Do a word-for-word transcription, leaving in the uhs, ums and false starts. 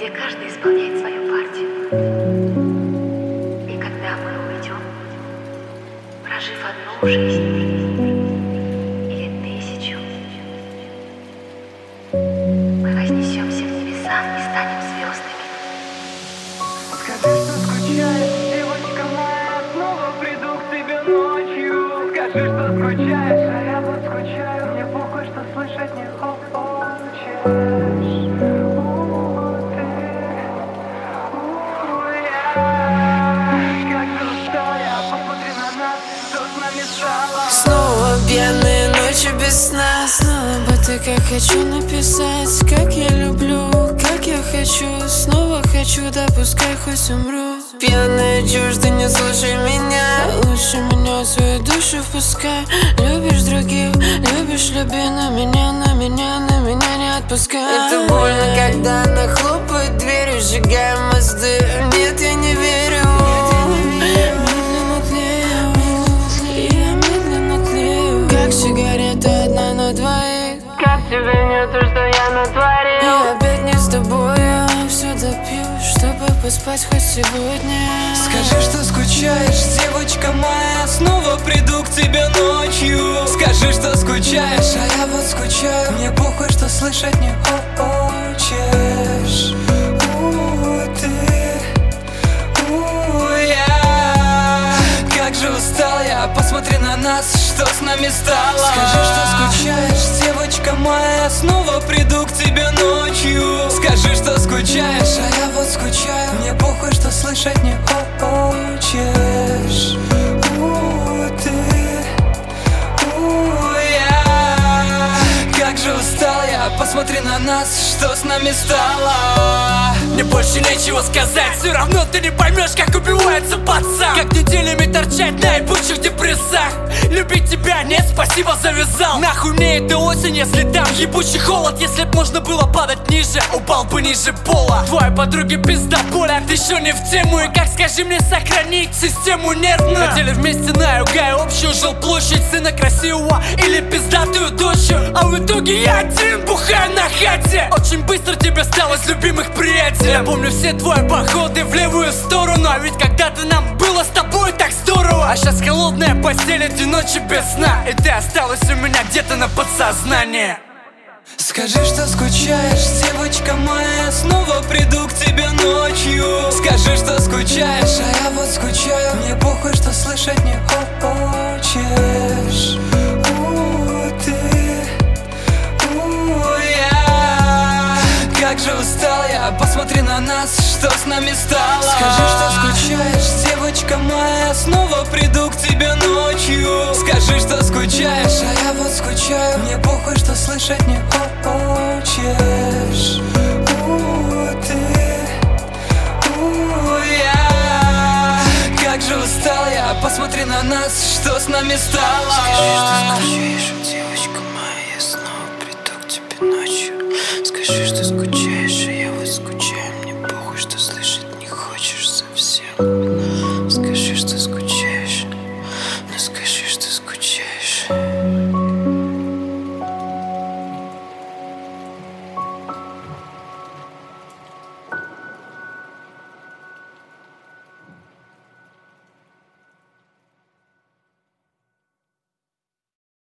где каждый исполняет свою партию. И когда мы уйдем, прожив одну жизнь или тысячу, мы вознесемся в небеса и станем звездами. Скажи, что скучаешь, девочка моя, снова приду к тебе ночью. Скажи, что скучаешь, а я вот скучаю, мне похуй, что слышать не хочешь. Снова пьяные ночи без сна. Снова бы ты, как хочу написать, как я люблю, как я хочу. Снова хочу, да пускай хоть умру. Пьяная чушь, ты не слушай меня. Лучше меня в свою душу впускай. Любишь других, любишь, люби, на меня, на меня, на меня не отпускай. Это больно, когда она хлопает дверью, сжигая мосты. Нет, я не верю. Сигарета одна на двоих. Как тебе не то, что я натворил? И опять не с тобой, я все допью, чтобы поспать хоть сегодня. Скажи, что скучаешь, девочка моя, снова приду к тебе ночью. Скажи, что скучаешь, а я вот скучаю, мне похуй, что слышать не хочешь. У, ты, у, я. Как же устал я, посмотри на нас, что с нами стало. Скажи, что скучаешь, девочка моя, снова приду к тебе ночью. Скажи, что скучаешь, а я вот скучаю, мне похуй, что слышать не хочешь. У, ты, у, я. Как же устал я, посмотри на нас, что с нами стало. Мне больше нечего сказать, все равно ты не поймешь, как убивается пацан. Как неделями торчать на ебучих депрессах. Любить тебя нет, спасибо, завязал. Нахуй мне эта осень, если там ебучий холод. Если б можно было падать ниже, упал бы ниже пола. Твоей подруге пизда боля, ты еще не в тему. И как, скажи мне, сохранить систему нервную? Хотели вместе на юга общую жилплощадь, сына красивого или пиздатую дочь. А в итоге я один бухаю на хате. Очень быстро тебе стало с любимых приятелей. Я помню все твои походы в левую сторону. А ведь когда-то нам было с тобой так здорово. А сейчас холодная постель, эти ночи без сна. И ты осталась у меня где-то на подсознании. Скажи, что скучаешь, девочка моя, снова приду к тебе ночью. Скажи, что скучаешь, а я вот скучаю, мне похуй, что слышать не хочешь. У, ты, у, я. Как же устал я, посмотри на нас, что с нами стало. Скажи, что скучаешь, девочка моя, снова приду к тебе ночью. Скажи, что скучаешь, а я вот скучаю, мне похуй, что слышать не хочешь. У, ты, у, я. Как же устал я, посмотри на нас, что с нами стало. Скажи, что скучаешь,